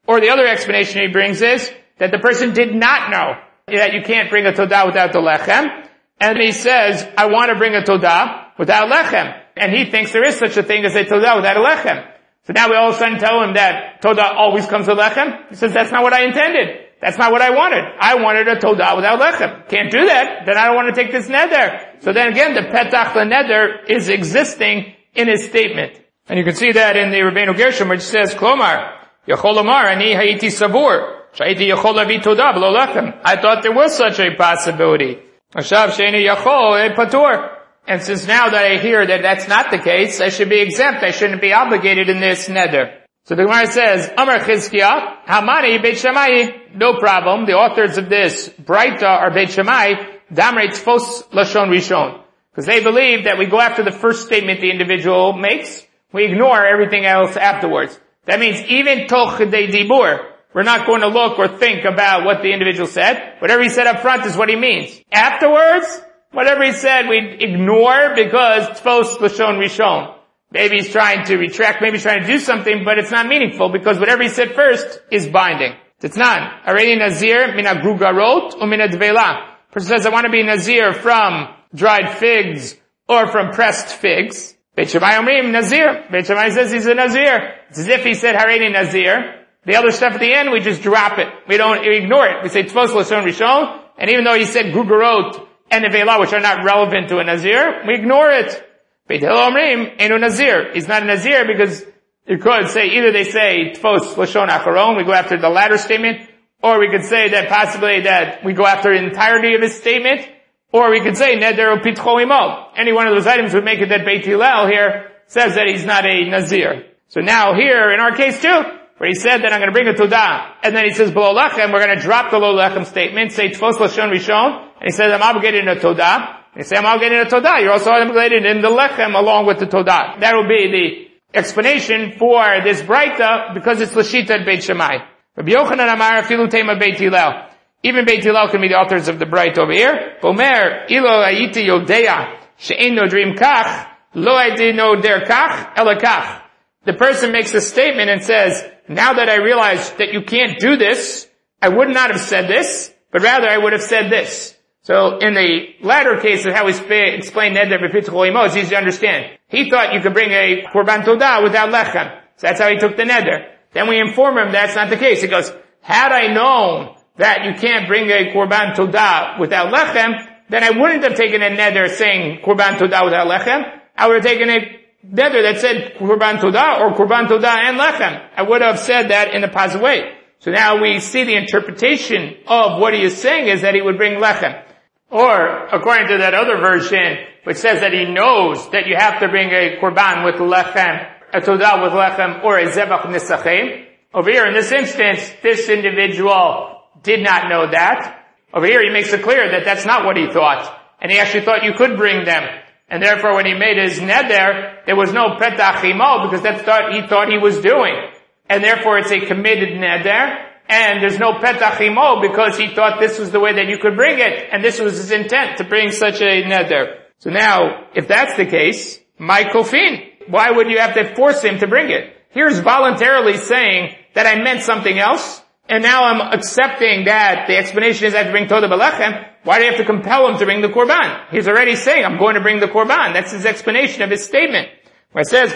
Or the other explanation he brings is that the person did not know that you can't bring a todah without the lechem. And he says, I want to bring a todah without lechem. And he thinks there is such a thing as a todah without a lechem. So now we all of a sudden tell him that todah always comes with lechem. He says, that's not what I intended. That's not what I wanted. I wanted a todah without lechem. Can't do that. Then I don't want to take this neder. So then again, the petach leneder is existing in his statement. And you can see that in the Rabbeinu Gershom, which says, Klomar, Yachol Omar, Ani Haiti Savur, Shaiti Yachol Avi Todah B'lo Lechem. I thought there was such a possibility. Ashav Sheini Yachol E Patur. And since now that I hear that that's not the case, I should be exempt. I shouldn't be obligated in this neder. So the Gemara says, Amar Chizkiah, Hamani Beit Shammai. No problem. The authors of this Braita are Beit Shammai, Damrei Tzfos Lashon Rishon. Because they believe that we go after the first statement the individual makes, we ignore everything else afterwards. That means even toch de dibur, we're not going to look or think about what the individual said. Whatever he said up front is what he means. Afterwards, whatever he said we ignore because tzfos lashon rishon. Maybe he's trying to retract, maybe he's trying to do something, but it's not meaningful because whatever he said first is binding. Titnan, Arei Nazir min agrugarot u min advela. Person says, I want to be Nazir from dried figs or from pressed figs. Beit Shammai Omrim Nazir. Beit Shammai says he's a Nazir. It's as if he said Hareini Nazir. The other stuff at the end, we just drop it. We don't we ignore it. We say Tzfos Lashon Rishon, and even though he said Gugarot and Nevela, which are not relevant to a Nazir, we ignore it. Beit Hillel Omrim Eno Nazir. He's not a Nazir because you could say either they say Tzfos Lashon Acharon, we go after the latter statement, or we could say that possibly that we go after the entirety of his statement, or we could say Neder Upitcho Imo. Any one of those items would make it that Beit Hillel here says that he's not a Nazir. So now here, in our case too, where he said that I'm going to bring a Todah, and then he says B'lo Lechem, we're going to drop the Lo Lechem statement, say Tzfos Lashon Rishon, and he says I'm obligated in a Todah, and he says I'm obligated in a Todah, you're also obligated in the Lechem along with the Todah. That will be the explanation for this Braita, because it's Lashita at Beit Shammai. Rabbi Yochanan Amar Afilu Tema Beit Hillel. Even Beit Hillel can be the authors of the Braita over here. Bomer, Ilo Ayiti Yodea, She'en no dream kach, Lo Ayiti no der kach, Ela kach. The person makes a statement and says, now that I realize that you can't do this, I would not have said this, but rather I would have said this. So in the latter case of how we sp- explain Neder B'Pitchol Imo, it's easy to understand. He thought you could bring a Korban Todah without Lechem. So that's how he took the Neder. Then we inform him that's not the case. He goes, had I known that you can't bring a Korban Todah without Lechem, then I wouldn't have taken a Neder saying Korban Todah without Lechem. I would have taken a Neder that said Korban Todah or Korban Todah and Lechem. I would have said that in a positive way. So now we see the interpretation of what he is saying is that he would bring Lechem. Or, according to that other version, which says that he knows that you have to bring a Korban with Lechem, a Todah with Lechem, or a Zebach Nisachim. Over here, in this instance, this individual did not know that. Over here, he makes it clear that that's not what he thought. And he actually thought you could bring them. And therefore, when he made his neder, there was no petach imo, because that's what he thought he was doing. And therefore, it's a committed neder. And there's no petach imo, because he thought this was the way that you could bring it. And this was his intent, to bring such a neder. So now, if that's the case, my kofin, why would you have to force him to bring it? Here's voluntarily saying that I meant something else, and now I'm accepting that the explanation is I have to bring Todah B'Lechem. Why do you have to compel him to bring the Korban? He's already saying, I'm going to bring the Korban. That's his explanation of his statement. Where it says,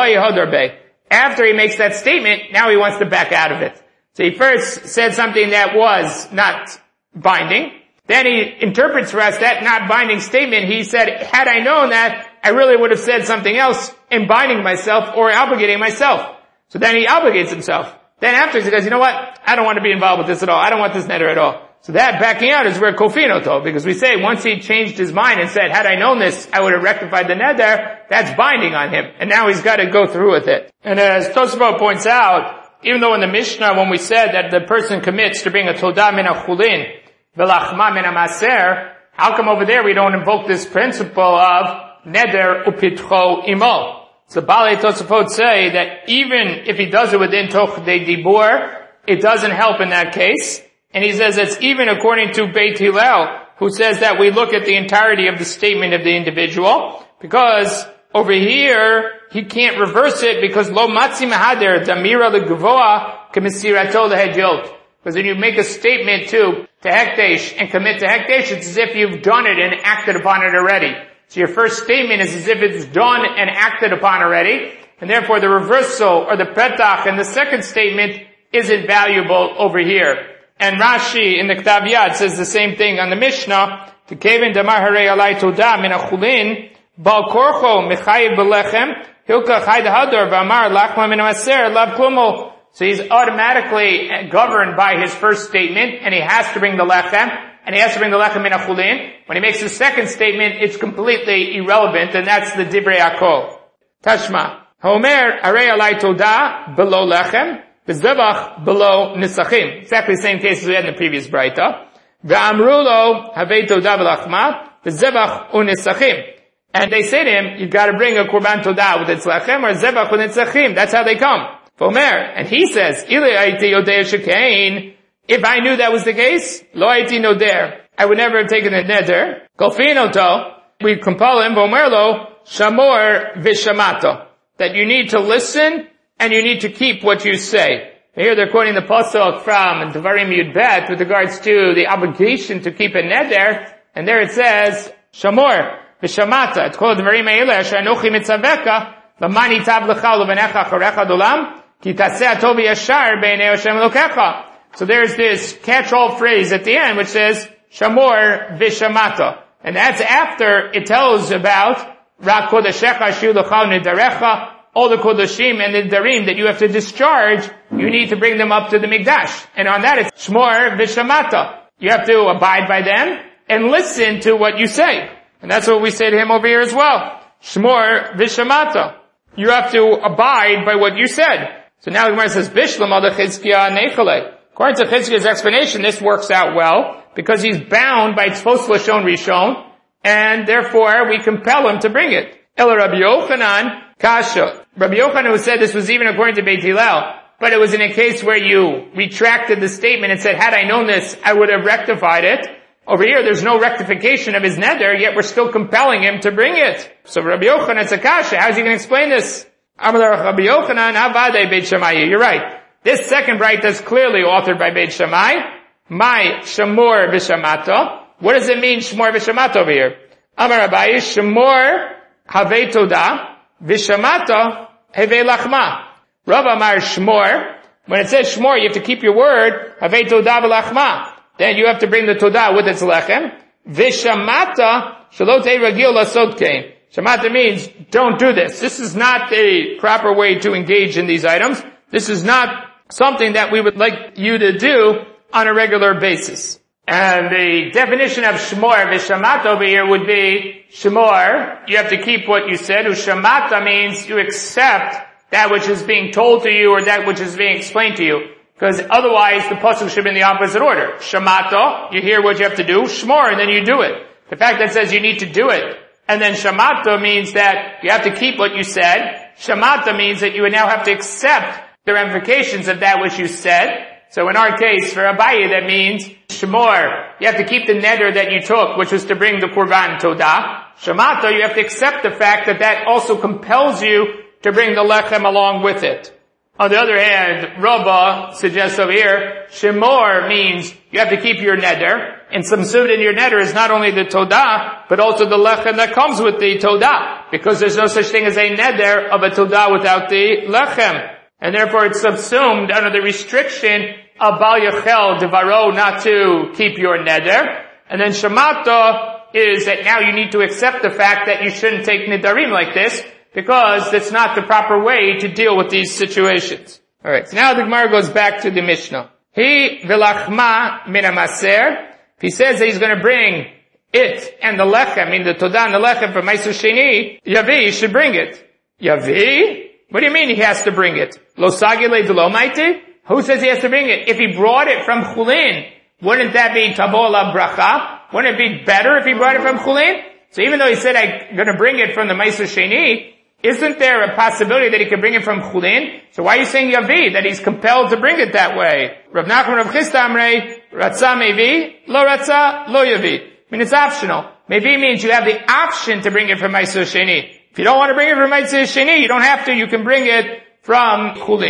after he makes that statement, now he wants to back out of it. So he first said something that was not binding. Then he interprets for us that not binding statement. He said, had I known that, I really would have said something else in binding myself or obligating myself. So then he obligates himself. Then afterwards he goes, you know what? I don't want to be involved with this at all. I don't want this neder at all. So that backing out is where kofino told, because we say once he changed his mind and said, had I known this, I would have rectified the neder, that's binding on him. And now he's got to go through with it. And as Tosafot points out, even though in the Mishnah when we said that the person commits to bring a todah min ha-chulin, v'lachma min ha-maser, how come over there we don't invoke this principle of neder upitcho imo? So Balei Tosafot say that even if he does it within toch de dibur, it doesn't help in that case. And he says it's even according to Beit Hillel, who says that we look at the entirety of the statement of the individual, because over here, he can't reverse it because lo matzi mehader damira legvoa k'misirato lehediot. Because when you make a statement to, to hekdesh and commit to hekdesh, it's as if you've done it and acted upon it already. So your first statement is as if it's done and acted upon already, and therefore the reversal or the petach in the second statement isn't valuable over here. And Rashi in the Ktav Yad says the same thing on the Mishnah. To Kevin Damar Harei Alai Todah Min Achulin Bal Korcho Mechayiv Belechem Hilka Chayd Hador V'Amar Lachma Min Maser Lav Klumo. So he's automatically governed by his first statement, and he has to bring the lechem, and he has to bring the lechem Min Achulin. When he makes his second statement, it's completely irrelevant, and that's the Divrei Akol. Tashma Homer Harei Alai Todah Below Lechem V'Zevach below Nisachim. Exactly the same case as we had in the previous Braita. V'amrulo havei todah v'lachma v'zevach u'nisachim. And they say to him, you've got to bring a korban todah with its lechem or zevach u'nisachim. That's how they come. V'omer, and he says, Ili aiti yodei shekain. If I knew that was the case, lo aiti noder. I would never have taken a neder. Golfin oto. We compel him, v'omer lo, shamor v'shamato. That you need to listen and you need to keep what you say. Here they're quoting the pasuk from Devarim Yud Bet with regards to the obligation to keep a neder, and there it says, Shamor, v'shamata, it's called Devarim Eileh, asher anochi mitzaveka, v'mani tav lecha u'levenecha acharecha dolam, ki taseh atov yashar b'nei Hashem Elokecha. So there's this catch-all phrase at the end which says, Shamor v'shamata. And that's after it tells about, Rak kodeshecha shu lecha nidarecha, all the Kodashim and the Darim that you have to discharge, you need to bring them up to the Mikdash. And on that it's Shmor V'Shamata. You have to abide by them and listen to what you say. And that's what we say to him over here as well. Shmor V'Shamata. You have to abide by what you said. So now the Gemara says, Bishlam al Chizkiah Nechale. According to Chizkiah's explanation, this works out well, because he's bound by Tzfos Lashon Rishon, and therefore we compel him to bring it. El Rabbi Yochanan, Kasha. Rabbi Yochanan who said this was even according to Beit Hillel, but it was in a case where you retracted the statement and said, had I known this, I would have rectified it. Over here, there's no rectification of his neder, yet we're still compelling him to bring it. So Rabbi Yochanan, it's a kasha. How's he going to explain this? Rabbi Yochanan, Avadei Beit Shammai. You're right. This second braita is clearly authored by Beit Shammai. My Shamor V'Shamato. What does it mean, Shmor V'Shamato over here? Amar Abaye, Shamor Havei Todah. Vishamata hevei lachma. Rav Amar Shmor. When it says Shmor, you have to keep your word. Havei todah v'lachma. Then you have to bring the todah with its lechem. Vishamata shalotei ragil lasot kein. Shamata means don't do this. This is not a proper way to engage in these items. This is not something that we would like you to do on a regular basis. And the definition of Shmor Vishamat over here would be Shmor, you have to keep what you said. Ushamata means you accept that which is being told to you or that which is being explained to you. Because otherwise the pasuk should be in the opposite order. Shamato, you hear what you have to do. Shmor, and then you do it. The fact that says you need to do it. And then Shamato means that you have to keep what you said. Shamata means that you would now have to accept the ramifications of that which you said. So in our case, for Abaye, that means Shmor, you have to keep the neder that you took, which was to bring the Qurban Todah. Shamato, you have to accept the fact that that also compels you to bring the Lechem along with it. On the other hand, Rabbah suggests over here, Shemor means you have to keep your neder, and subsumed in your neder is not only the Todah, but also the Lechem that comes with the Todah, because there's no such thing as a neder of a Todah without the Lechem. And therefore it's subsumed under the restriction of Bal Yachel Devaro not to keep your neder. And then Shemata is that now you need to accept the fact that you shouldn't take Nidarim like this, because that's not the proper way to deal with these situations. Alright, so now the Gemara goes back to the Mishnah. He v'lachma min hamaser. If he says that he's going to bring it and the lechem, I mean the todah and the lechem for Ma'aser Sheni, Yavi, he should bring it. Yavi? What do you mean he has to bring it? Lo sagile d'lo maiti? Who says he has to bring it? If he brought it from Chulin, wouldn't that be tabola bracha? Wouldn't it be better if he brought it from Chulin? So even though he said I'm going to bring it from the Ma'aser Sheni, isn't there a possibility that he could bring it from Chulin? So why are you saying Yavi, that he's compelled to bring it that way? Rav Nachman Rav Chisda Amrei, Ratza Mevi, Lo Ratza, Lo Yavi. I mean, it's optional. Mevi means you have the option to bring it from Ma'aser Sheni. If you don't want to bring it from Ma'aser Sheni, you don't have to, you can bring it from Chulin.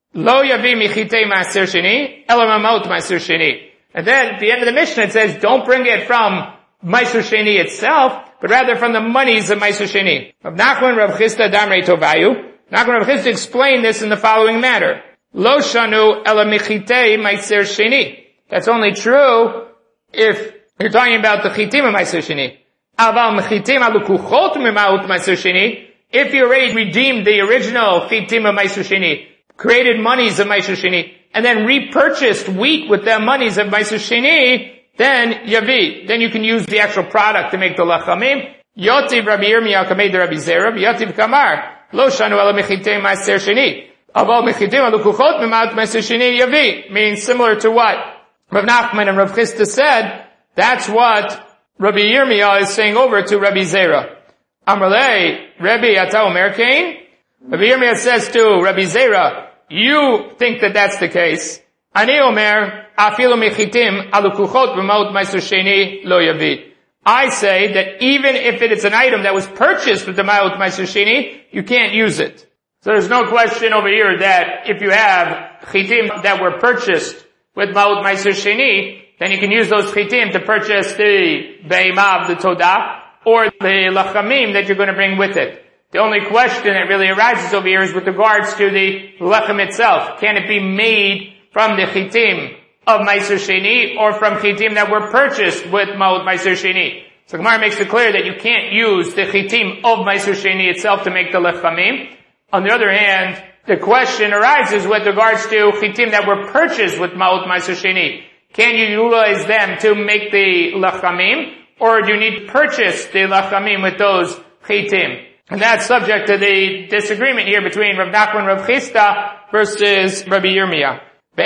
Lo yavi michitei maaser sheni, ela mamot maaser sheni. And then at the end of the Mishnah it says, don't bring it from maaser sheni itself, but rather from the monies of maaser sheni. Rav Nachman Rav Chisda Damrei Tovayu. Nachman Rav Chisda explained this in the following manner. Lo shanu ela michitei maaser sheni. That's only true if you're talking about the chitim of maaser sheni. Aval mechitim alukuchot mimaut maaser sheni. If you already redeemed the original chitim of maaser sheni, created monies of maaser sheni, and then repurchased wheat with the monies of maaser sheni, then yavi, then you can use the actual product to make the lachamim. Yotiv Rabbi Yirmiyah kamed Rabbi Zera, Yotiv Kamar, lo shanu ela mechitim maaser sheni. Aval mechitim alukuchot mimaut maaser sheni yavi, meaning similar to what Rav Nachman and Rav Chisda said. That's what Rabbi Yirmiyah is saying over to Rabbi Zera. Amrlei, Rabbi Ata Omer Kain. Rabbi Yirmiyah says to Rabbi Zera, you think that that's the case. Ani Omer, afilu mechitim alukuchot b'maut maaser sheni lo yavi. I say that even if it is an item that was purchased with the maut maaser sheni, you can't use it. So there's no question over here that if you have chitim that were purchased with maut maaser sheni, then you can use those chitim to purchase the be'imah of the todah, or the lachamim that you're going to bring with it. The only question that really arises over here is with regards to the lechem itself. Can it be made from the chitim of maaser sheni, or from chitim that were purchased with maut maaser sheni? So Gemara makes it clear that you can't use the chitim of maaser sheni itself to make the lechamim. On the other hand, the question arises with regards to chitim that were purchased with maut maaser sheni. Can you utilize them to make the lachamim, or do you need to purchase the lachamim with those chitim? And that's subject to the disagreement here between Rav Nachman and Rav Chisda versus Rabbi Yirmiyah.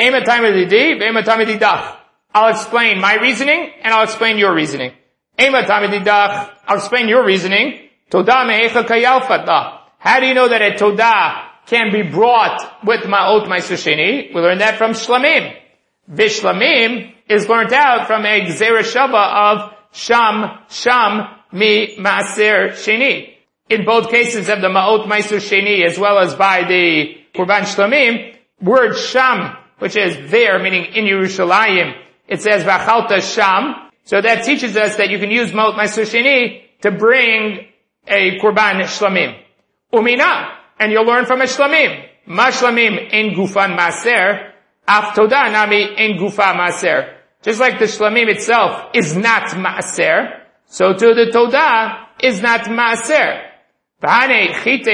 I'll explain my reasoning, and I'll explain your reasoning. I'll explain your reasoning. How do you know that a todah can be brought with ma'ot maaser sheni? We learned that from shlamim. Vishlamim is learned out from a gzera shava of sham, sham, mi, maaser sheni. In both cases of the ma'ot maaser sheni as well as by the Kurban Shlamim, word sham, which is there, meaning in Yerushalayim, it says v'achalta sham. So that teaches us that you can use ma'ot maaser sheni to bring a Kurban Shlamim. Umina, and you'll learn from a Shlamim. Ma shlamim in gufan maaser, af todah nami in gufa maaser. Just like the shlamim itself is not maaser, so too the todah is not maaser. And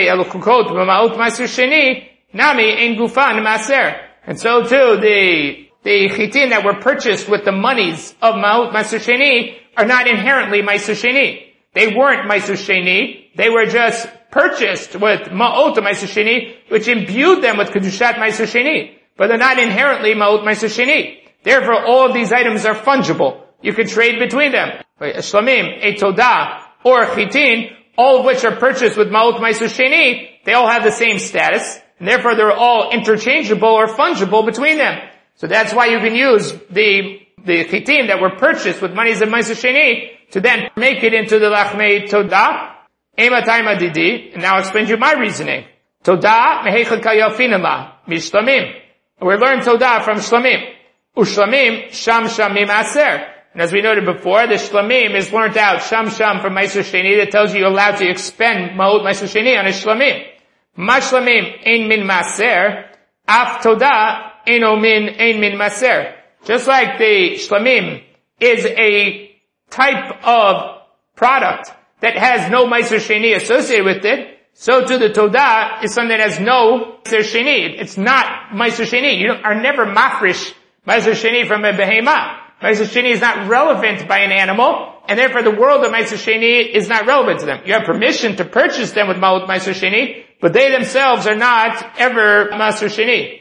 so too, the, the chitin that were purchased with the monies of ma'ot maaser sheni are not inherently maaser sheni. They weren't maaser sheni, they were just purchased with ma'ot maaser sheni, which imbued them with kedushat maaser sheni. But they're not inherently ma'ot maaser sheni. Therefore, all of these items are fungible. You can trade between them. A shlamim, a todah, or chitin, all of which are purchased with ma'ot maaser sheni, they all have the same status, and therefore they're all interchangeable or fungible between them. So that's why you can use the, the chitim that were purchased with monies of maaser sheni to then make it into the lachmei todah. Ema taima didi, and now I'll explain to you my reasoning. Todah mehechel kayafinama, mishlamim. We learn todah from shlamim. Ushlamim, sham sham mimaser. And as we noted before, the shlamim is learned out sham sham from maaser sheni that tells you you're allowed to expend ma'ot maaser sheni on a shlamim. Ma shlamim ein min maser, af todah ein min ein min maser. Just like the shlamim is a type of product that has no maaser sheni associated with it, so too the todah is something that has no maaser sheni. It's not maaser sheni. You are never mafresh maaser sheni from a behemah. Maaser sheni is not relevant by an animal, and therefore the world of maaser sheni is not relevant to them. You have permission to purchase them with ma'ot maaser sheni, but they themselves are not ever maaser sheni.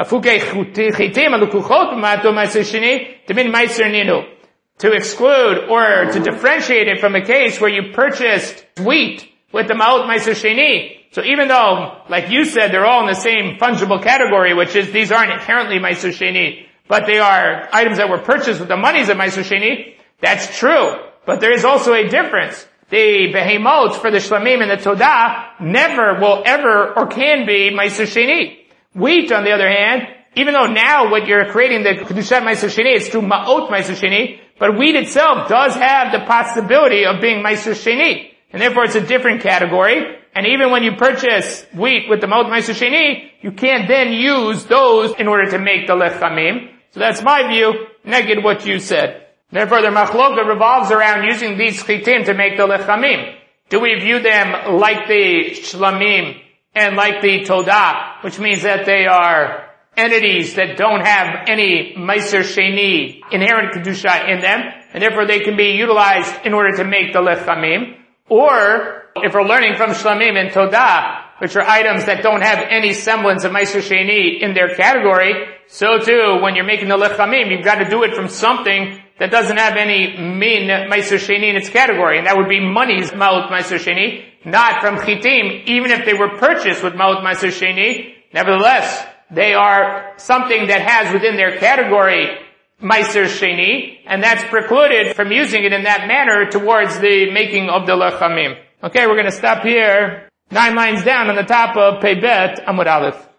To exclude or to differentiate it from a case where you purchased wheat with the ma'ot maaser sheni. So even though, like you said, they're all in the same fungible category, which is these aren't inherently maaser sheni, but they are items that were purchased with the monies of maaser sheni, that's true. But there is also a difference. The behemot for the shlamim and the todah never will ever or can be maaser sheni. Wheat, on the other hand, even though now what you're creating the Kedushat Meiser Sheni is through Ma'ot Meiser Sheni, but wheat itself does have the possibility of being Meiser Sheni. And therefore it's a different category. And even when you purchase wheat with the Ma'ot Meiser Sheni, you can't then use those in order to make the Lechamim. So that's my view, neged what you said. Therefore the Machloka revolves around using these Chitim to make the Lechamim. Do we view them like the Shlamim and like the Todah, which means that they are entities that don't have any Meiser Sheni, inherent Kedusha in them, and therefore they can be utilized in order to make the Lechamim? Or, if we're learning from Shlamim and Todah, which are items that don't have any semblance of Meiser Sheni in their category, so too, when you're making the Lechamim, you've got to do it from something that doesn't have any min Meiser Sheni in its category, and that would be money's Ma'ot Meiser Sheni, not from Chitim, even if they were purchased with Ma'ot Meiser Sheni. Nevertheless, they are something that has within their category Meiser Sheni, and that's precluded from using it in that manner towards the making of the Lechamim. Okay, we're going to stop here. Nine lines down on the top of Pei Bet Amud Aleph.